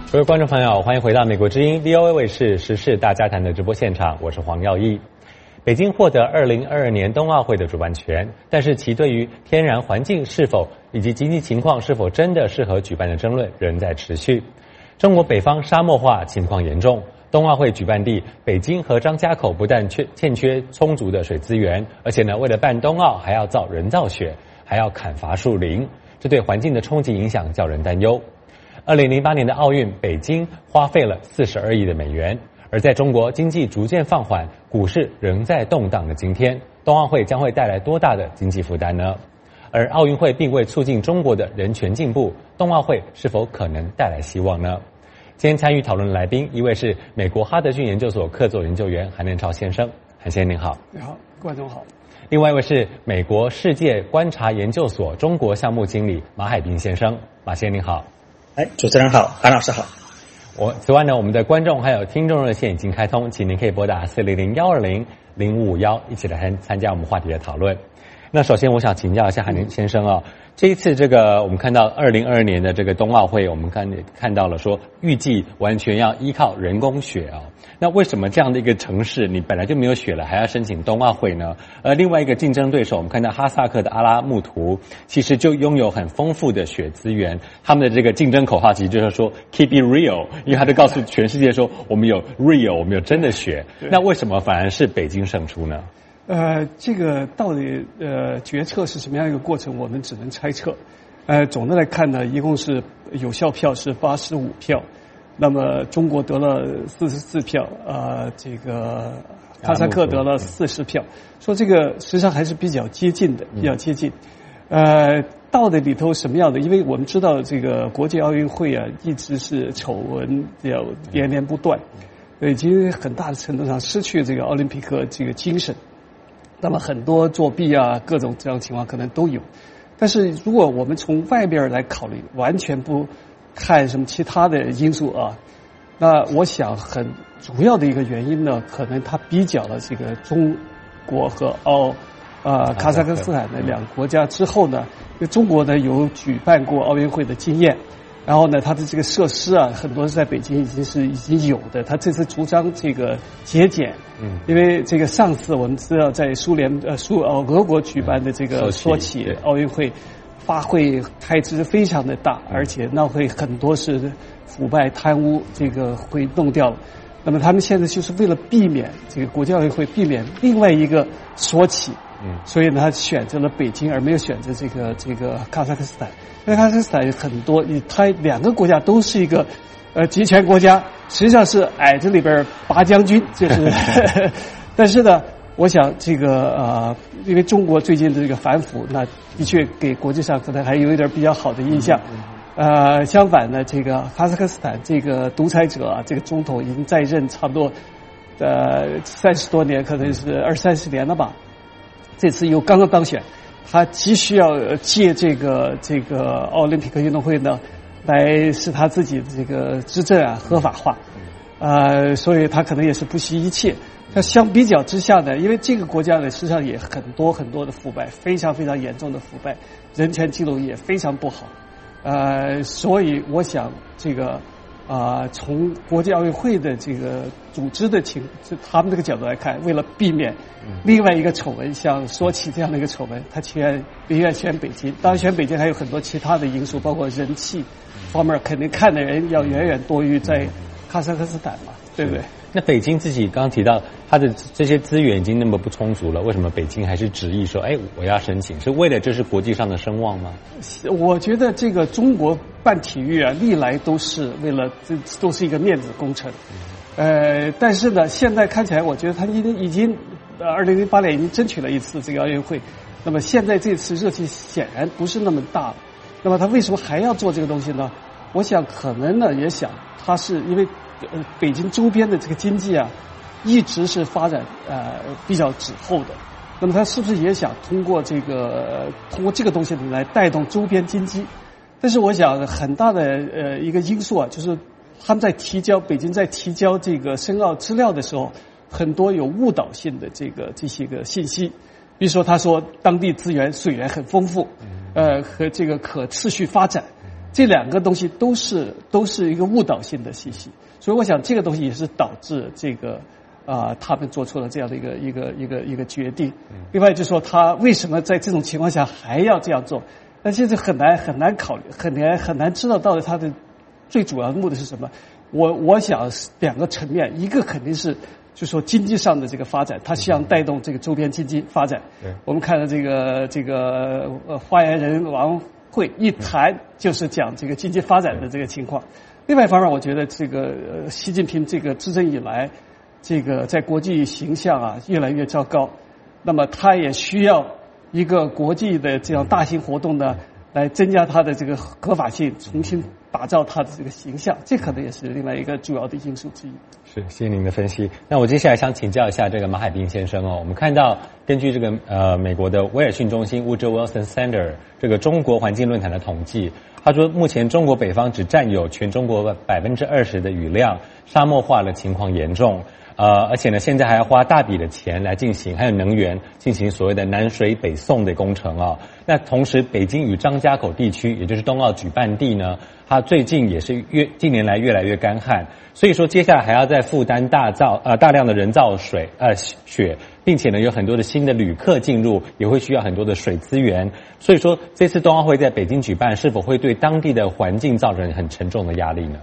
各位观众朋友，欢迎回到美国之音 VOA 卫视时事大家谈的直播现场，我是黄耀义。北京获得2022年冬奥会的主办权，但是其对于天然环境是否以及经济情况是否真的适合举办的争论仍在持续。中国北方沙漠化情况严重，冬奥会举办地北京和张家口不但欠缺充足的水资源，而且为了办冬奥还要造人造雪，还要砍伐树林，这对环境的冲击影响叫人担忧。2008年的奥运，北京花费了42亿的美元，而在中国经济逐渐放缓、股市仍在动荡的今天，冬奥会将会带来多大的经济负担呢？而奥运会并未促进中国的人权进步，冬奥会是否可能带来希望呢？今天参与讨论的来宾，一位是美国哈德逊研究所客座研究员韩连超先生，韩先生您好。 你好，观众好。 另外一位是美国世界观察研究所中国项目经理马海滨先生，马先生您好。 主持人好，韩老师好。 此外呢，我们的观众还有听众热线已经开通，请您可以拨打400-120-0551一起来参加我们话题的讨论。那首先我想请教一下韩先生啊，这一次我们看到2022年的这个冬奥会，我们看到了说预计完全要依靠人工雪啊。那为什么这样的一个城市你本来就没有雪了，还要申请冬奥会呢？另外一个竞争对手，我们看到哈萨克的阿拉木图，其实就拥有很丰富的雪资源，他们的这个竞争口号其实就是说 Keep it real， 因为他就告诉全世界说我们有 real， 我们有真的雪。那为什么反而是北京胜出呢？ 这个到底决策是什么样一个过程，我们只能猜测。总的来看呢，一共是有效票是85票，那么中国得了44票，这个哈萨克得了40票，说这个实际上还是比较接近的，比较接近。到底里头什么样的？因为我们知道这个国际奥运会啊，一直是丑闻连连不断，已经很大的程度上失去这个奥林匹克这个精神。那么很多作弊啊，各种这样的情况可能都有。但是如果我们从外边来考虑，完全不看什么其他的因素啊，那我想很主要的一个原因呢，可能它比较了这个中国和哈萨克斯坦的两个国家之后呢，因为中国呢有举办过奥运会的经验，然后呢它的这个设施啊，很多是在北京已经有的，它这次主张这个节俭。因为这个上次我们知道在俄国举办的这个索契奥运会，花卉开支非常的大，而且那会很多是腐败贪污，这个会弄掉了。那么他们现在就是为了避免这个国际奥运会避免另外一个索契，所以呢他选择了北京而没有选择这个哈萨克斯坦。因为哈萨克斯坦很多，它两个国家都是一个集权国家，实际上是矮子里边拔将军，就是但是呢我想这个因为中国最近的这个反腐，那的确给国际上可能还有一点比较好的印象。相反呢，这个哈萨克斯坦这个独裁者啊，这个总统已经在任差不多30多年，可能是20-30年了吧。这次又刚刚当选，他急需要借这个奥林匹克运动会呢，来使他自己的这个执政啊合法化。所以他可能也是不惜一切。他相比较之下呢，因为这个国家呢实际上也很多的腐败，非常非常严重的腐败，人权记录也非常不好。所以我想这个从国际奥运会的这个组织的他们这个角度来看，为了避免另外一个丑闻，像索契这样的一个丑闻，他宁愿选北京。当然选北京还有很多其他的因素，包括人气方面，肯定看的人要远远多于在哈萨克斯坦嘛，对不对？ 那北京自己刚刚提到它的这些资源已经那么不充足了，为什么北京还是执意说我要申请？是为了就是国际上的声望吗？ 我觉得这个中国办体育啊，历来都是为了这都是一个面子工程。但是呢，现在看起来，我觉得他已经2008年已经争取了一次这个奥运会，那么现在这次热气显然不是那么大了。那么他为什么还要做这个东西呢？我想可能呢也想他是因为北京周边的这个经济啊一直是发展比较滞后的，那么他是不是也想通过这个东西来带动周边经济？但是我想很大的一个因素啊，就是他们北京在提交这个申奥资料的时候，很多有误导性的这些个信息。比如说他说当地水源很丰富，和这个可持续发展， 这两个东西都是一个误导性的信息，所以我想这个东西也是导致这个他们做出了这样的一个决定。另外就是说他为什么在这种情况下还要这样做？但现在很难考虑，很难知道到底他的最主要的目的是什么。我想两个层面，一个肯定是就是说经济上的这个发展，他希望带动这个周边经济发展。我们看到这个发言人王会一谈就是讲这个经济发展的这个情况。另外一方面，我觉得这个习近平这个执政以来，这个在国际形象越来越糟糕，那么他也需要一个国际的这样大型活动呢，来增加他的这个合法性，重新打造他的这个形象，这可能也是另外一个主要的因素之一。 是，谢谢您的分析。那我接下来想请教一下这个马海斌先生哦。我们看到，根据这个美国的威尔逊中心 Woodrow Wilson Center 这个中国环境论坛的统计，他说目前中国北方只占有全中国20%的雨量，沙漠化的情况严重。而且呢，现在还要花大笔的钱来进行，还有能源进行所谓的南水北送的工程啊。那同时，北京与张家口地区，也就是冬奥举办地呢，它最近也是近年来越来越干旱，所以说接下来还要再负担大量的人造雪，并且呢有很多的新的旅客进入，也会需要很多的水资源。所以说这次冬奥会在北京举办，是否会对当地的环境造成很沉重的压力呢？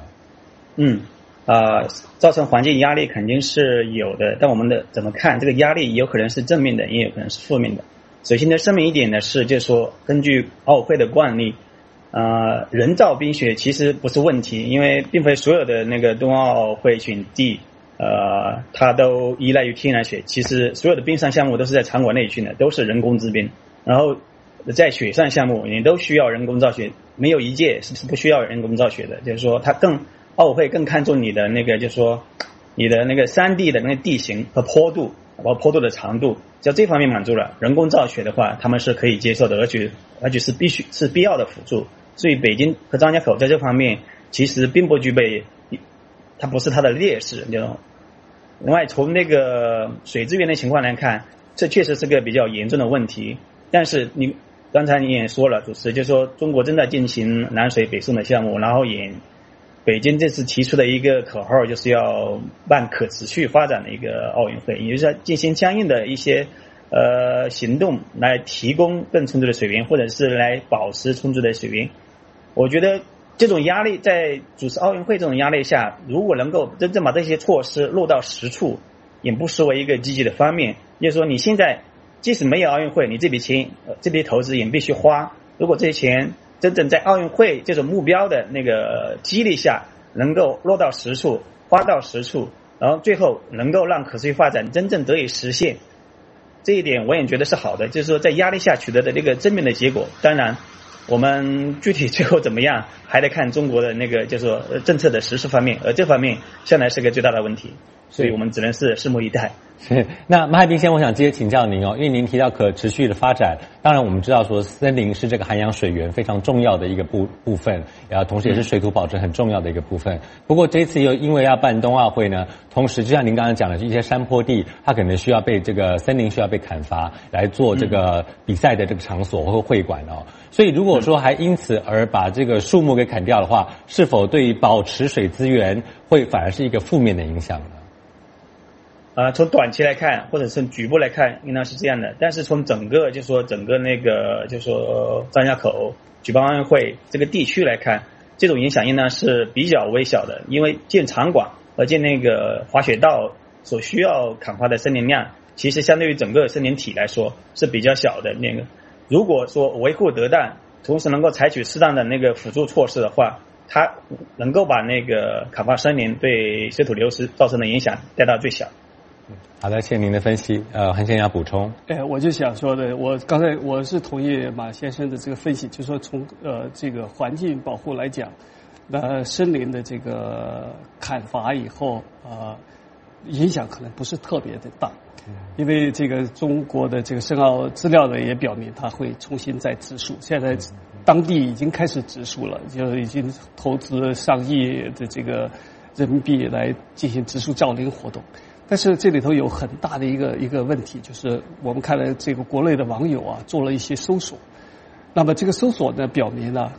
造成环境压力肯定是有的，但我们怎么看这个压力，有可能是正面的，也有可能是负面的。首先呢，声明一点呢是，就是说根据奥委会的惯例，人造冰雪其实不是问题，因为并非所有的那个冬奥会选地，它都依赖于天然雪。其实所有的冰上项目都是在场馆内训的，都是人工制冰。然后在雪上项目也都需要人工造雪，没有一届是不需要人工造雪的。就是说，奥委会更看重你的那个，就是说你的那个山地的那个地形和坡度，包括坡度的长度，只要这方面满足了，人工造雪的话，他们是可以接受的，而且是必要的辅助。所以北京和张家口在这方面其实并不具备，它不是它的劣势。另外，从那个水资源的情况来看，这确实是个比较严重的问题。但是刚才你也说了，主持就是说中国正在进行南水北送的项目，然后北京这次提出的一个口号就是要办可持续发展的一个奥运会，也就是要进行相应的一些行动来提供更充足的水源，或者是来保持充足的水源。我觉得这种压力，在主持奥运会这种压力下，如果能够真正把这些措施落到实处，也不失为一个积极的方面。就是说你现在即使没有奥运会，你这笔钱这笔投资也必须花，如果这些钱真正在奥运会这种目标的那个激励下能够落到实处，花到实处，然后最后能够让可持续发展真正得以实现，这一点我也觉得是好的。就是说在压力下取得的这个正面的结果，当然我们具体最后怎么样还得看中国的那个就是说政策的实施方面，而这方面向来是个最大的问题，所以我们只能是拭目以待。 是，那马海斌先生，我想接着请教您哦，因为您提到可持续的发展，当然我们知道说森林是这个涵养水源非常重要的一个部分，同时也是水土保持很重要的一个部分。不过这一次又因为要办冬奥会呢，同时就像您刚刚讲的，一些山坡地它可能需要被这个森林需要被砍伐来做这个比赛的这个场所或会馆哦。所以如果说还因此而把这个树木给砍掉的话，是否对于保持水资源会反而是一个负面的影响呢？ 从短期来看，或者是局部来看，应当是这样的。但是从整个那个就是说张家口举办奥运会这个地区来看，这种影响应当是比较微小的，因为建场馆和建那个滑雪道所需要砍伐的森林量，其实相对于整个森林体来说是比较小的。那个如果说维护得当，同时能够采取适当的那个辅助措施的话，它能够把那个砍伐森林对水土流失造成的影响带到最小。 好的，谢谢您的分析。韩先生要补充。 我就想说的，我刚才我是同意马先生的这个分析，就是说从这个环境保护来讲，森林的这个砍伐以后影响可能不是特别的大，因为这个中国的这个申奥资料呢也表明它会重新再植树，现在当地已经开始植树了，就已经投资上亿的这个人民币来进行植树造林活动。但是这里头有很大的一个问题，就是我们看来这个国内的网友做了一些搜索，那么这个搜索呢表明呢，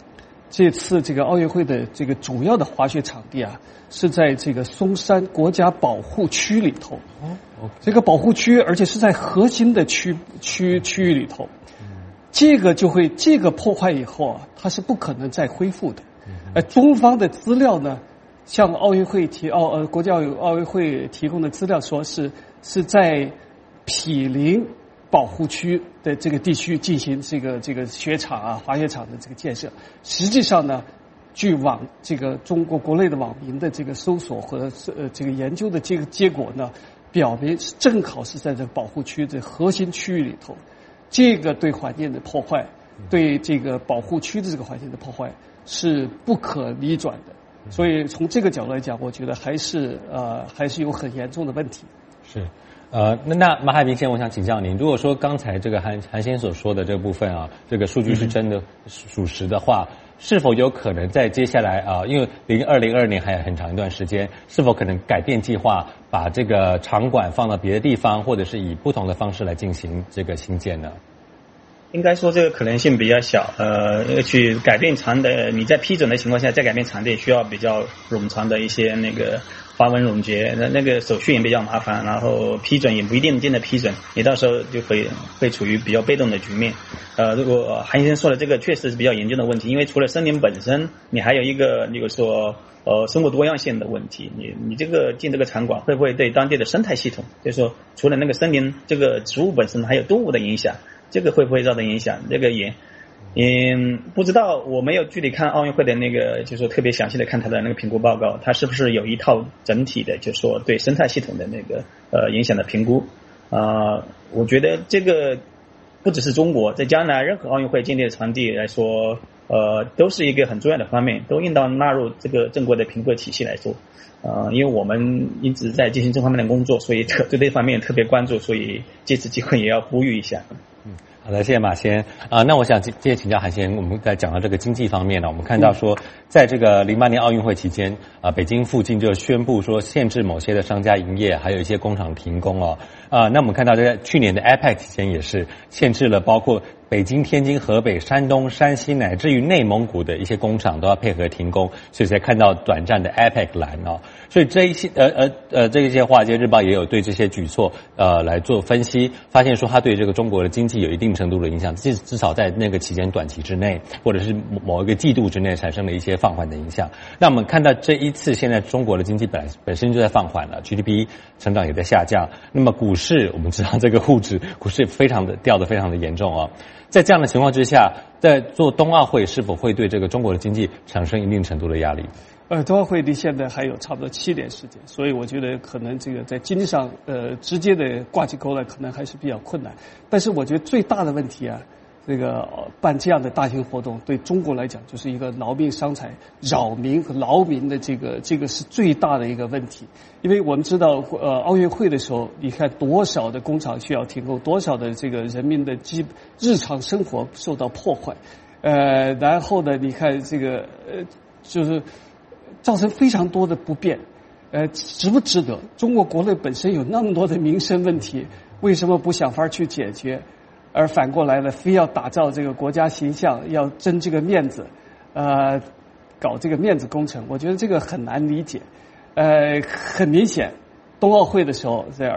这次这个奥运会的这个主要的滑雪场地啊，是在这个松山国家保护区里头。这个保护区，而且是在核心的区域里头。这个破坏以后啊，它是不可能再恢复的。中方的资料呢，向国际奥运会提供的资料说是在毗邻保护区的这个地区进行这个雪场啊、滑雪场的这个建设。实际上呢，据这个中国国内的网民的这个搜索和这个研究的这个结果呢，表明正好是在这个保护区的核心区域里头。这个对环境的破坏，对这个保护区的这个环境的破坏是不可逆转的。所以从这个角度来讲，我觉得还是有很严重的问题。 是。那马海平先生，我想请教您，如果说刚才这个韩先所说的这个部分啊，这个数据是真的属实的话，是否有可能在接下来啊，因为2022年还有很长一段时间，是否可能改变计划，把这个场馆放到别的地方，或者是以不同的方式来进行这个新建呢？ 应该说这个可能性比较小，去改变场地，你在批准的情况下再改变场地，需要比较冗长的一些那个繁文缛节，那个手续也比较麻烦，然后批准也不一定真的批准，你到时候就会处于比较被动的局面。如果韩先生说的这个确实是比较严重的问题，因为除了森林本身，你还有一个那个说生活多样性的问题，你这个进这个场馆会不会对当地的生态系统，就是说除了那个森林这个植物本身，还有动物的影响，这个会不会造成影响？这个也不知道，我没有具体看奥运会的那个，就是说特别详细的看它的那个评估报告，它是不是有一套整体的，就是说对生态系统的那个影响的评估我觉得这个不只是中国，在将来任何奥运会建立的场地来说，都是一个很重要的方面，都应当纳入这个正规的评估体系来做。因为我们一直在进行这方面的工作，所以对这方面特别关注，所以借此机会也要呼吁一下。 好的，谢谢马先。那我想接着请教韩先，我们在讲到这个经济方面呢，我们看到说，在这个08年奥运会期间，北京附近就宣布说限制某些的商家营业，还有一些工厂停工哦。那我们看到在去年的 APEC 期间也是限制了包括北京、天津、河北、山东、山西乃至于内蒙古的一些工厂都要配合停工，所以才看到短暂的 APEC 蓝哦。所以这一些这一些华尔街日报也有对这些举措来做分析，发现说它对这个中国的经济有一定程度的影响，至少在那个期间短期之内，或者是某一个季度之内产生了一些放缓的影响。那我们看到这一次现在中国的经济本身就在放缓了 ，GDP 成长也在下降。那么股市我们知道这个股市掉得非常的严重哦。在这样的情况之下，在做冬奥会是否会对这个中国的经济产生一定程度的压力？ 冬奥会离现在还有差不多7年时间，所以我觉得可能这个在经济上直接的挂起钩来，可能还是比较困难。但是我觉得最大的问题啊，这个办这样的大型活动对中国来讲就是一个劳民伤财、扰民和劳民的这个是最大的一个问题。因为我们知道奥运会的时候，你看多少的工厂需要停工，多少的这个人民的日常生活受到破坏，然后呢，你看这个就是造成非常多的不便，值不值得？中国国内本身有那么多的民生问题，为什么不想法去解决？而反过来呢，非要打造这个国家形象，要争这个面子，搞这个面子工程，我觉得这个很难理解。很明显，冬奥会的时候，在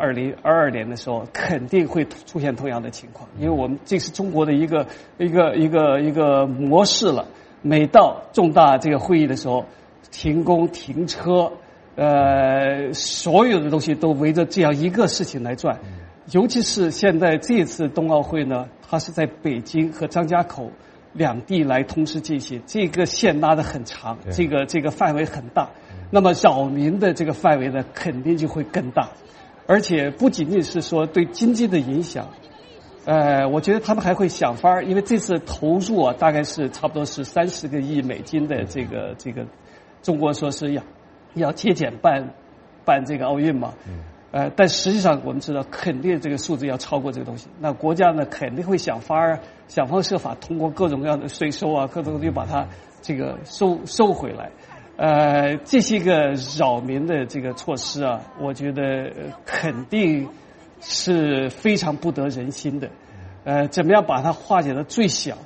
2022年的时候，肯定会出现同样的情况，因为我们这是中国的一个模式了。每到重大这个会议的时候，停工停车，所有的东西都围着这样一个事情来转。尤其是现在这次冬奥会呢，它是在北京和张家口两地来同时进行，这个线拉得很长，这个范围很大，那么扰民的这个范围呢，肯定就会更大，而且不仅仅是说对经济的影响。我觉得他们还会想法儿，因为这次投入啊，大概是差不多是30个亿美金的这个，中国说是要节俭办这个奥运嘛，但实际上我们知道，肯定这个数字要超过这个东西。那国家呢，肯定会想方设法，通过各种各样的税收啊，各种东西把它这个收回来。这些个扰民的这个措施啊，我觉得肯定是非常不得人心的。怎么样把它化解到最小？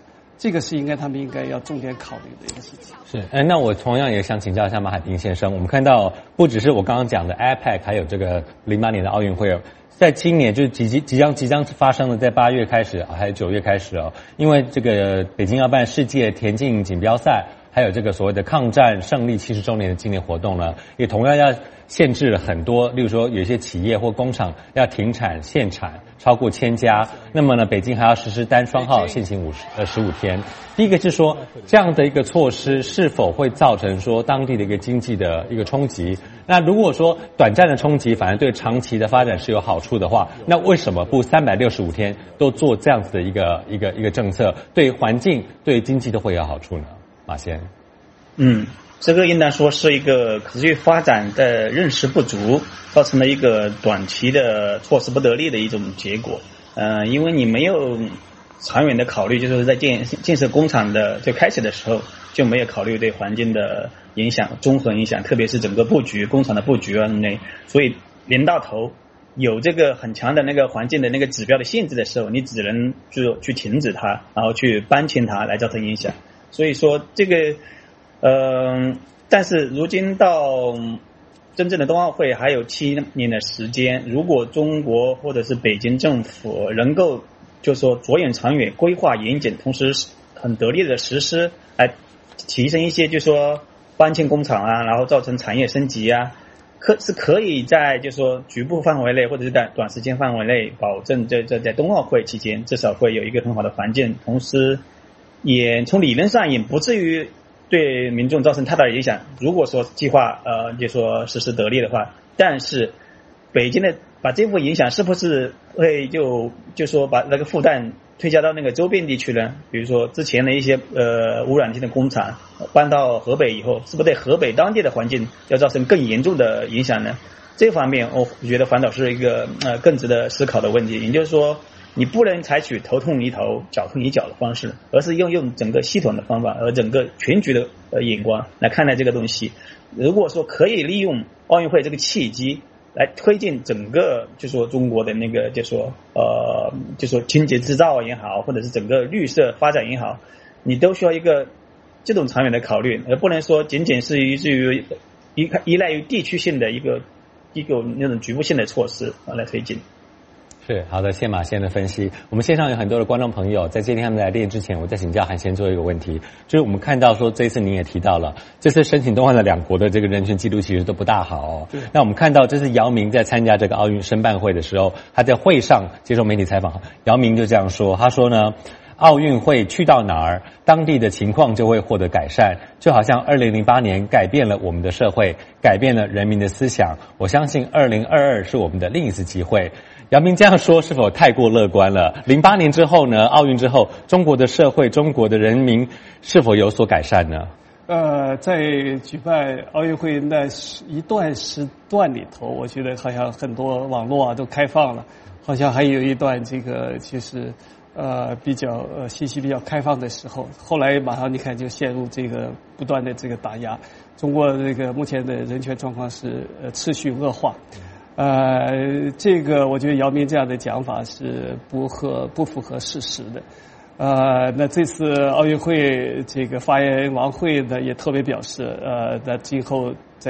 这个是他们应该要重点考虑的一个事情。 是，那我同样也想请教一下马海平先生，我们看到不只是我刚刚讲的 APEC， 还有这个08年的奥运会，在今年就是即将发生的，在8月开始还有9月开始哦，因为这个北京要办世界田径锦标赛，还有这个所谓的抗战胜利70周年的纪念活动呢，也同样要限制了很多，例如说有一些企业或工厂要停产限产超过1000家，那么呢，北京还要实施单双号限行15天。第一个是说，这样的一个措施是否会造成说当地的一个经济的一个冲击？那如果说短暂的冲击反而对长期的发展是有好处的话，那为什么不365天都做这样子的一个政策，对环境对经济都会有好处呢？马先。 这个应当说是一个可持续发展的认识不足，造成了一个短期的措施不得力的一种结果。因为你没有长远的考虑，就是在建设工厂的最开始的时候就没有考虑对环境的影响、综合影响，特别是整个布局、工厂的布局所以连到头有这个很强的那个环境的那个指标的限制的时候，你只能就去停止它，然后去搬迁它来造成影响。所以说这个但是如今到真正的冬奥会还有7年的时间，如果中国或者是北京政府能够就是说着眼长远、规划严谨，同时很得力的实施，来提升一些就是说搬迁工厂啊，然后造成产业升级啊，是可以在就是说局部范围内或者是在短时间范围内保证在冬奥会期间至少会有一个很好的环境，同时也从理论上也不至于对民众造成太大的影响。如果说计划就说实施得力的话，但是北京的把这部分影响是不是会就说把那个负担推加到那个周边地区呢？比如说之前的一些污染性的工厂搬到河北以后，是不是对河北当地的环境要造成更严重的影响呢？这方面我觉得反倒是一个更值得思考的问题。也就是说，你不能采取头痛医头脚痛医脚的方式，而是用整个系统的方法和整个全局的眼光来看待这个东西。如果说可以利用奥运会这个契机来推进整个就说中国的那个就说清洁制造也好，或者是整个绿色发展也好，你都需要一个这种长远的考虑，而不能说仅仅是依赖于地区性的一个那种局部性的措施来推进。 是好的，谢马先的分析。我们线上有很多的观众朋友在接听他们来电之前，我再请教韩先做一个问题，就是我们看到说这次您也提到了，这次申请冬奥的2国的这个人权记录其实都不大好哦。那我们看到这是姚明在参加这个奥运申办会的时候，他在会上接受媒体采访，姚明就这样说，他说呢，奥运会去到哪儿，当地的情况就会获得改善，就好像2008年改变了我们的社会，改变了人民的思想。我相信2022是我们的另一次机会。姚明这样说是否太过乐观了？08年之后呢，奥运之后，中国的社会、中国的人民是否有所改善呢？ 在举办奥运会那一段时段里头，我觉得好像很多网络都开放了，好像还有一段这个就是比较信息比较开放的时候，后来马上你看就陷入这个不断的这个打压，中国这个目前的人权状况是持续恶化。这个我觉得姚明这样的讲法是不符合事实的。那这次奥运会这个发言人王慧呢也特别表示，那今后在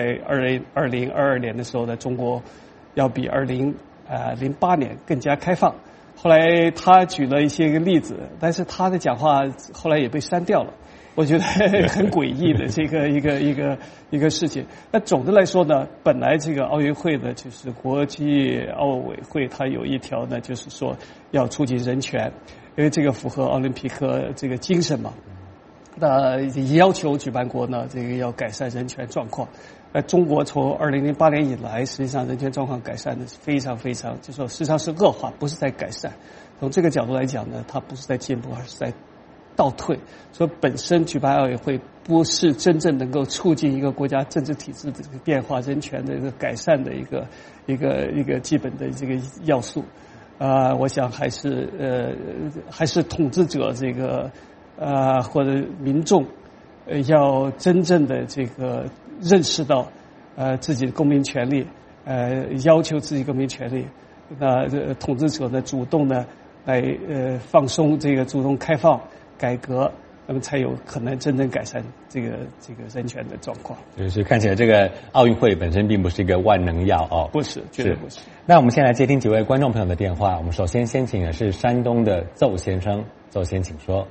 2022年的时候呢，中国要比2008年更加开放。后来他举了一些个例子，但是他的讲话后来也被删掉了。我觉得很诡异的这个一个事情。那总的来说呢，本来这个奥运会呢，就是国际奥委会它有一条呢，就是说要促进人权，因为这个符合奥林匹克这个精神嘛。那要求举办国呢，这个要改善人权状况。中国从2008年以来，实际上人权状况改善的是非常，就说实际上是恶化，不是在改善。从这个角度来讲呢，它不是在进步，而是在倒退。所以本身举办奥运会不是真正能够促进一个国家政治体制的这个变化、人权的一个改善的一个基本的这个要素。我想还是统治者这个或者民众要真正的这个认识到自己的公民权利，要求自己公民权利。那统治者呢主动呢来放松这个主动开放改革， 那么才有可能真正改善这个人权的状况。 就是看起来这个奥运会本身并不是一个万能药哦， 不是，绝对不是。 那我们先来接听几位观众朋友的电话。我们首先请的是山东的邹先生，邹先请说。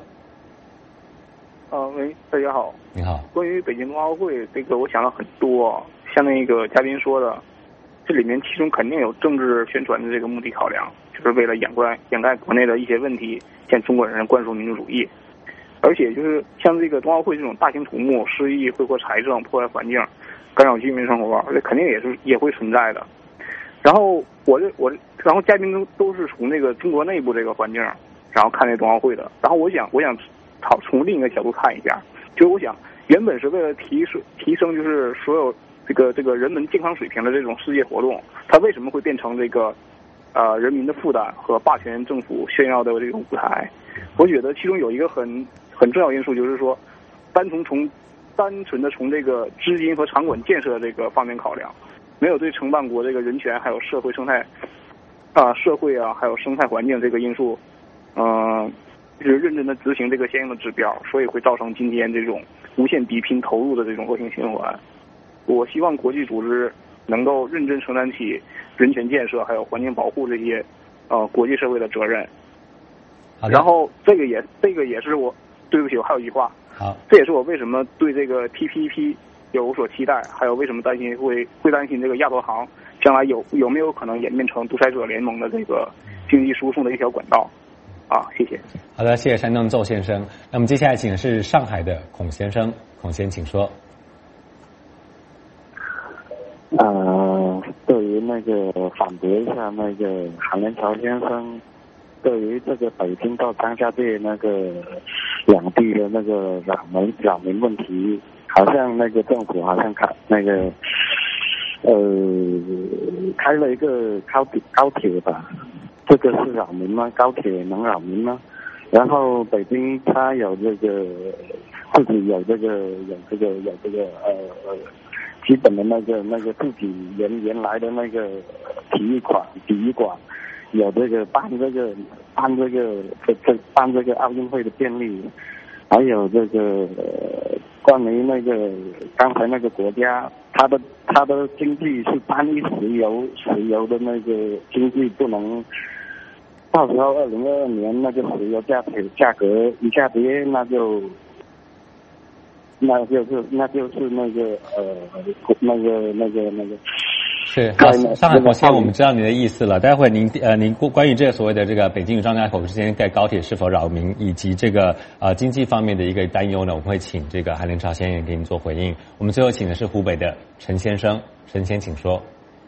喂，大家好。 你好。 关于北京冬奥会这个，我想了很多，像那个嘉宾说的，这里面其中肯定有政治宣传的这个目的考量，就是为了掩盖国内的一些问题，向中国人灌输民族主义。而且就是像这个冬奥会这种大型土木失意挥霍财政、破坏环境、干扰居民生活，这肯定也会存在的。然后然后嘉宾都是从那个中国内部这个环境，然后看这冬奥会的。然后我想从另一个角度看一下，就是我想原本是为了提升就是所有这个人们健康水平的这种世界活动，它为什么会变成这个人民的负担和霸权政府炫耀的这种舞台？我觉得其中有一个很重要因素，就是说单纯的从这个资金和场馆建设这个方面考量，没有对承办国这个人权还有社会生态还有生态环境这个因素就是认真的执行这个相应的指标，所以会造成今天这种无限比拼投入的这种恶性循环。我希望国际组织能够认真承担起人权建设还有环境保护这些国际社会的责任。然后这个也是我，对不起，我还有一句话。 好， 这也是我为什么对这个 TPP 有所期待，还有为什么担心会担心这个亚投行将来有没有可能演变成独裁者联盟的这个经济输送的一条管道。谢谢。 好的，谢谢山东邹先生。那么接下来请的是上海的孔先生，孔先请说。 对于那个反驳一下那个韩连朝先生对于这个北京到张家界那个两地的那个扰民问题，好像那个政府好像开了一个高铁吧，这个是扰民吗？高铁能扰民吗？然后北京它有这个自己有这个基本的那个自己原来的那个体育馆有这个办这个奥运会的便利，还有这个关于那个刚才那个国家，它的经济是单一石油的那个经济不能，到时候2022年那个石油价格一下跌，那就是那个。 是，好，上海孔先，我们知道你的意思了。待会您关于这个所谓的这个北京与张家口之间盖高铁是否扰民，以及这个经济方面的一个担忧呢，我们会请这个韩连朝先生给您做回应。我们最后请的是湖北的陈先生，陈先请说。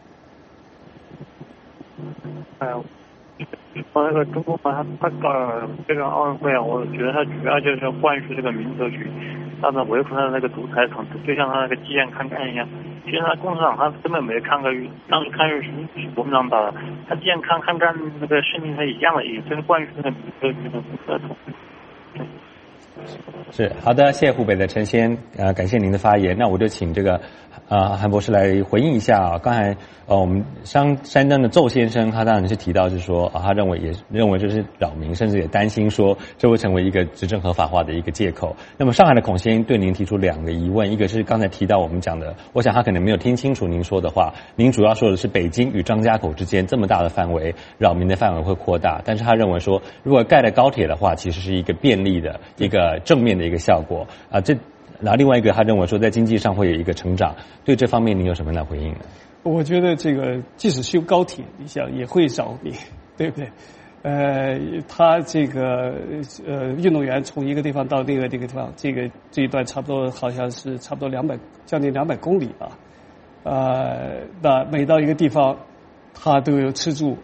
那个中国他搞这个奥运会啊，我觉得他主要就是要灌输这个民族主义，让他维护他的那个独裁统治，就像他那个纪念抗战一样。其实他共产党他根本没抗日，当时抗日是国民党打的，他纪念抗战那个胜利他一样的，也就是灌输那个民族这种独裁统治。 是，好的，谢谢湖北的陈先，感谢您的发言。那我就请这个韩博士来回应一下啊。刚才我们山东的邹先生，他当然是提到是说他认为这是扰民，甚至也担心说这会成为一个执政合法化的一个借口。那么上海的孔先对您提出2个疑问，一个是刚才提到我们讲的，我想他可能没有听清楚您说的话，您主要说的是北京与张家口之间这么大的范围，扰民的范围会扩大，但是他认为说如果盖了高铁的话，其实是一个便利的一个正面的一个效果啊。然后另外一个他认为说在经济上会有一个成长，对这方面您有什么样的回应呢？ 我觉得这个即使修高铁，你想也会扰民，对不对？他这个运动员从一个地方到另一个地方，这一段差不多好像是差不多将近200公里吧。那每到一个地方，他都有吃住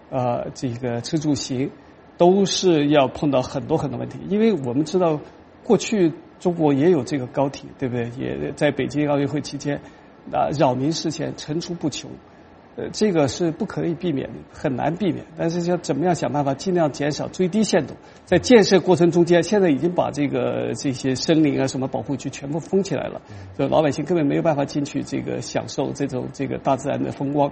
行，都是要碰到很多问题。因为我们知道过去中国也有这个高铁，对不对？也在北京奥运会期间，扰民事件层出不穷。这个是不可以避免的，很难避免。但是要怎么样想办法尽量减少最低限度。在建设过程中间，现在已经把这些森林啊什么保护区全部封起来了，就老百姓根本没有办法进去享受这个大自然的风光。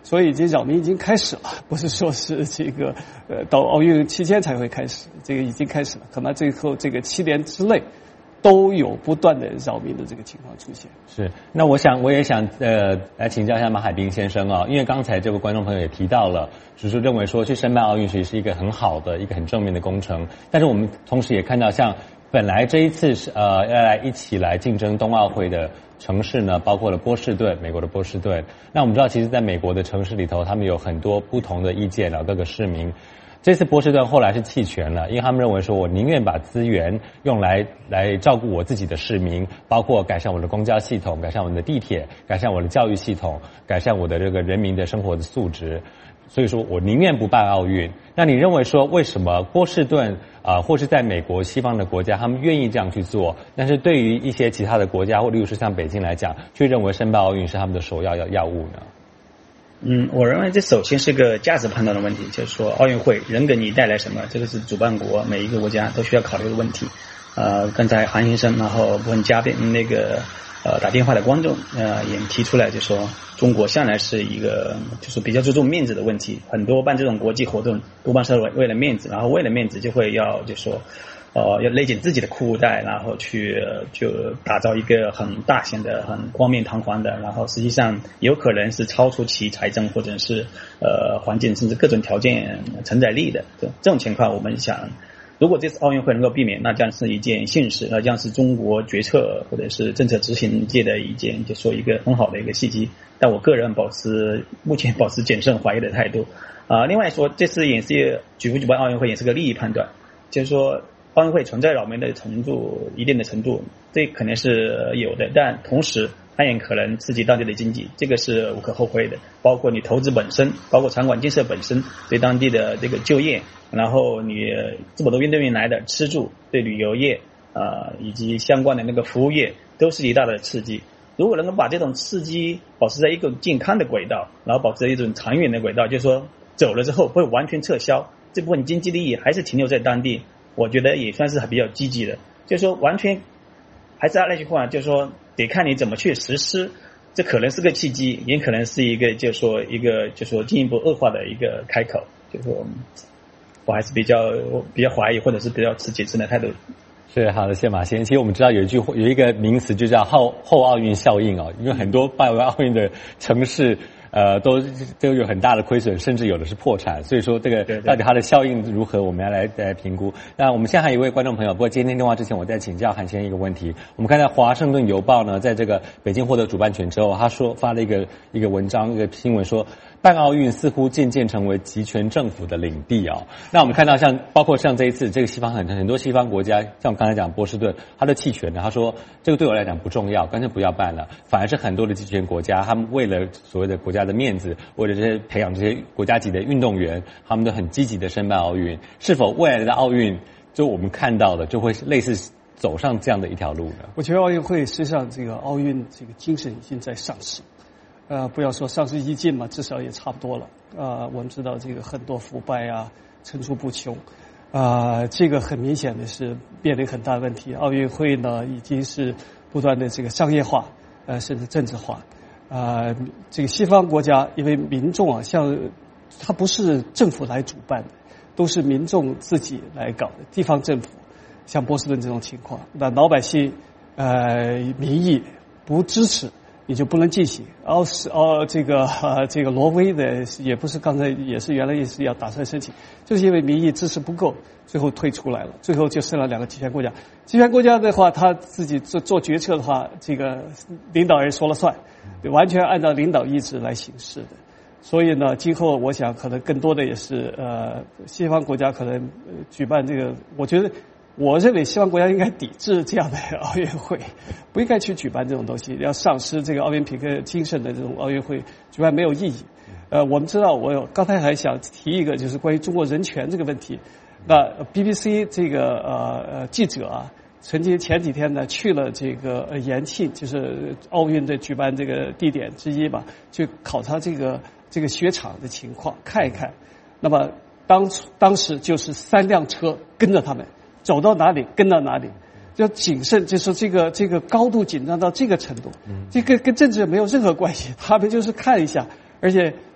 所以已经扰民已经开始了，不是说是这个到奥运期间才会开始，这个已经开始了，可能最后这个7年之内都有不断的扰民的这个情况出现。 是，那我也想来请教一下马海滨先生啊，因为刚才这位观众朋友也提到了，就是认为说去申办奥运其实是一个很好的一个很正面的工程，但是我们同时也看到像本来这一次是要来一起来竞争冬奥会的城市呢，包括了波士顿，美国的波士顿。那我们知道，其实在美国的城市里头，他们有很多不同的意见啊，各个市民。这次波士顿后来是弃权了，因为他们认为说，我宁愿把资源用来照顾我自己的市民，包括改善我的公交系统，改善我的地铁，改善我的教育系统，改善我的这个人民的生活的素质。所以说我宁愿不办奥运。那你认为说，为什么波士顿或是在美国西方的国家，他们愿意这样去做，但是对于一些其他的国家，或例如是像北京来讲，却认为申办奥运是他们的首要务呢？ 我认为这首先是个价值判断的问题，就是说奥运会能给你带来什么，这个是主办国每一个国家都需要考虑的问题。刚才韩先生，然后部分嘉宾打电话的观众也提出来，就说中国向来是一个就是比较注重面子的问题，很多办这种国际活动多半是为了面子，然后为了面子就会要就说要勒紧自己的裤带，然后就打造一个很大型的很冠冕堂皇的，然后实际上有可能是超出其财政或者是环境甚至各种条件承载力的。这种情况我们想，如果这次奥运会能够避免，那将是一件幸事，那将是中国决策或者是政策执行界的一件就说一个很好的一个契机。但我个人目前保持谨慎怀疑的态度。另外说，这次也是举办奥运会也是个利益判断，就是说奥运会存在扰民的一定的程度，这肯定是有的，但同时它也可能刺激当地的经济，这个是无可厚非的。包括你投资本身，包括场馆建设本身，对当地的这个就业，然后你这么多运动员来的吃住，对旅游业以及相关的那个服务业都是一大的刺激。如果能够把这种刺激保持在一个健康的轨道，然后保持在一种长远的轨道，就是说走了之后不会完全撤销，这部分经济利益还是停留在当地，我觉得也算是比较积极的。就是说完全还是按那句话，就是说得看你怎么去实施，这可能是个契机，也可能是一个就是说进一步恶化的一个开口。就是说我还是比较怀疑或者是比较持谨慎的态度。 是，好的，谢马先生。其实我们知道有一个名词就叫后奥运效应哦，因为很多办完奥运的城市都有很大的亏损，甚至有的是破产。所以说这个到底它的效应如何，我们要来评估。那我们现在还有一位观众朋友，不过接听电话之前，我再请教韩先生一个问题。我们看到《华盛顿邮报》呢，在这个北京获得主办权之后，他说发了一个文章，一个新闻说，办奥运似乎渐渐成为集权政府的领地哦。那我们看到包括像这一次这个西方很多西方国家，像我刚才讲波士顿，他的弃权的，他说这个对我来讲不重要，干脆不要办了。反而是很多的集权国家，他们为了所谓的国家的面子，为了这些培养这些国家级的运动员，他们都很积极的申办奥运。是否未来的奥运，就我们看到的，就会类似走上这样的一条路呢？ 我觉得奥运会实际上这个奥运这个精神已经在上市。不要说上世纪进嘛，至少也差不多了。我们知道这个很多腐败啊，层出不穷。这个很明显的是面临很大的问题。奥运会呢，已经是不断的这个商业化，甚至政治化。这个西方国家因为民众啊，像它不是政府来主办的，都是民众自己来搞的，地方政府。像波士顿这种情况，那老百姓民意不支持，你就不能进行。这个挪威的也不是刚才也是原来也是要打算申请，就是因为民意支持不够，最后退出来了。最后就剩了2个集权国家。集权国家的话，他自己做决策的话，这个领导人说了算，完全按照领导意志来行事的。所以呢，今后我想可能更多的也是西方国家可能举办这个，我认为西方国家应该抵制这样的奥运会，不应该去举办这种东西，要丧失这个奥林匹克精神的这种奥运会，举办没有意义。我们知道，我刚才还想提一个，就是关于中国人权这个问题。那 BBC 这个记者啊，曾经前几天呢去了这个延庆，就是奥运的举办这个地点之一吧，去考察这个雪场的情况，看一看。那么当时就是3辆车跟着他们。走到哪里跟到哪里，要谨慎，就是这个高度紧张到这个程度，这个跟政治没有任何关系，他们就是看一下，而且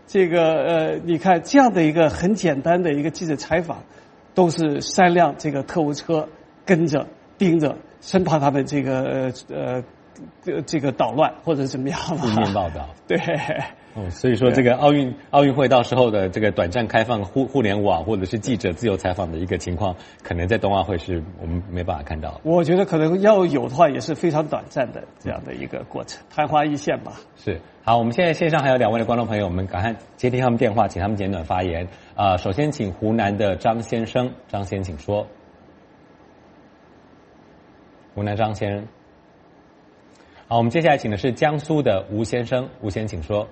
这个你看这样的一个很简单的一个记者采访，都是3辆这个特务车跟着盯着，生怕他们这个捣乱或者怎么样嘛。 负面报道。 对。 所以说这个奥运会到时候的这个短暂开放互联网或者是记者自由采访的一个情况，可能在冬奥会是我们没办法看到。 我觉得可能要有的话，也是非常短暂的这样的一个过程，昙花一现吧。 是。好，我们现在线上还有2位的观众朋友，我们赶快接听他们电话，请他们简短发言。首先请湖南的张先生，张先请说。湖南张先生。好，我们接下来请的是江苏的吴先生，吴先请说。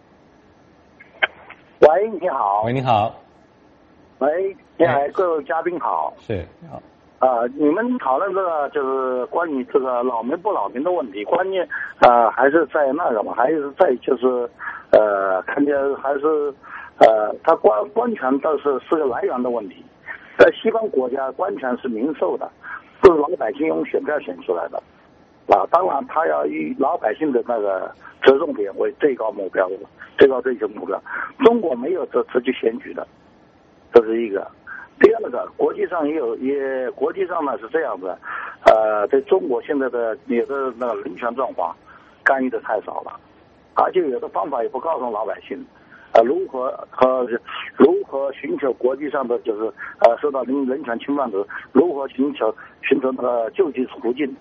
喂，你好。 喂，你好。 喂，你好，各位嘉宾好。 是。你好。 你们讨论这个就是关于这个扰民不扰民的问题，关键还是在那个嘛，还是在就是看见还是它官权倒是个来源的问题，在西方国家官权是民授的，是老百姓用选票选出来的。当然他要以老百姓的那个折中点为最高目标，最高追求目标。中国没有这直接选举的，这是一个。第二个，国际上国际上呢是这样子，在中国现在的有的那个人权状况干预的太少了，而且有的方法也不告诉老百姓，如何寻求国际上的就是受到人权侵犯者如何寻求那个救济途径。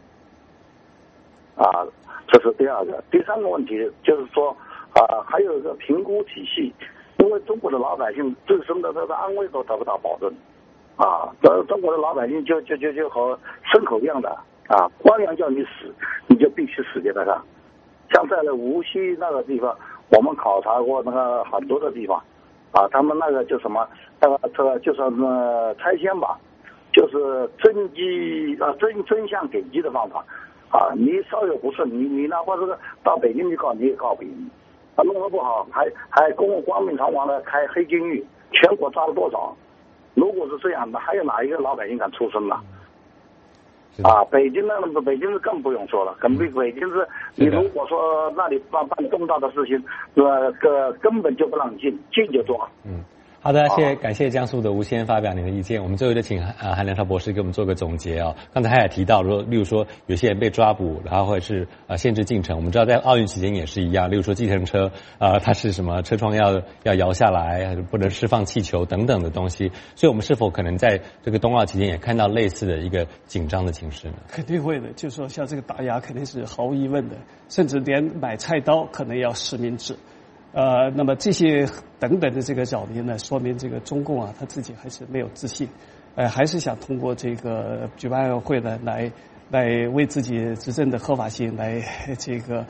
这是第二个。第3个问题就是说，还有一个评估体系，因为中国的老百姓自身的这个安危都得不到保证，中国的老百姓就和牲口一样的，官员叫你死，你就必须死给他看。像在那无锡那个地方，我们考察过那个很多的地方，他们那个就什么，这个就算拆迁吧，就是真相给机的方法。你稍有不顺，你哪怕这个到北京去告，你也告不赢。弄得不好，还光明堂皇的开黑监狱，全国抓了多少？如果是这样的，还有哪一个老百姓敢出声呢？北京更不用说了，北京是你如果说那里办重大的事情，根本就不让进就抓。 好的，感谢江苏的吴先发表您的意见。我们最后就请韩良超博士给我们做个总结哦。刚才他也提到说，例如说有些人被抓捕，然后或者是限制进城。我们知道在奥运期间也是一样，例如说计程车它是什么车窗要摇下来，不能释放气球等等的东西。所以我们是否可能在这个冬奥期间也看到类似的一个紧张的情势呢？ 肯定会的，就是说像这个打压肯定是毫无疑问的，甚至连买菜刀可能要实名制。那么这些等等的这个扰民呢，说明这个中共他自己还是没有自信，还是想通过这个举办奥运会呢，来为自己执政的合法性来这个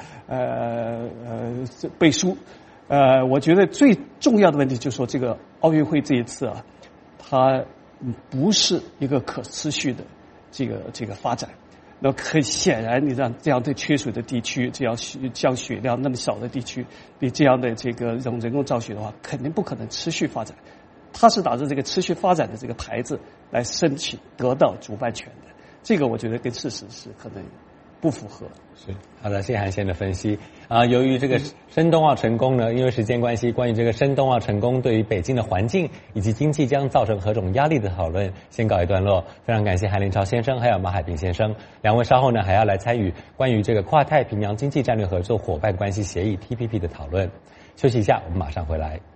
背书。我觉得最重要的问题就是说，这个奥运会这一次它不是一个可持续的这个发展。那很显然，你让这样对缺水的地区，这样降雪量那么少的地区，你这样的这个用人工造雪的话，肯定不可能持续发展。它是打着这个持续发展的这个牌子来申请得到主办权的，这个我觉得跟事实是可能不符合。 是好的，谢谢韩先的分析由于这个申冬奥成功呢，因为时间关系，关于这个申冬奥成功对于北京的环境以及经济将造成何种压力的讨论先告一段落。非常感谢韩林超先生还有马海平先生2位，稍后呢还要来参与关于这个跨太平洋经济战略合作伙伴关系协议 TPP 的讨论。休息一下，我们马上回来。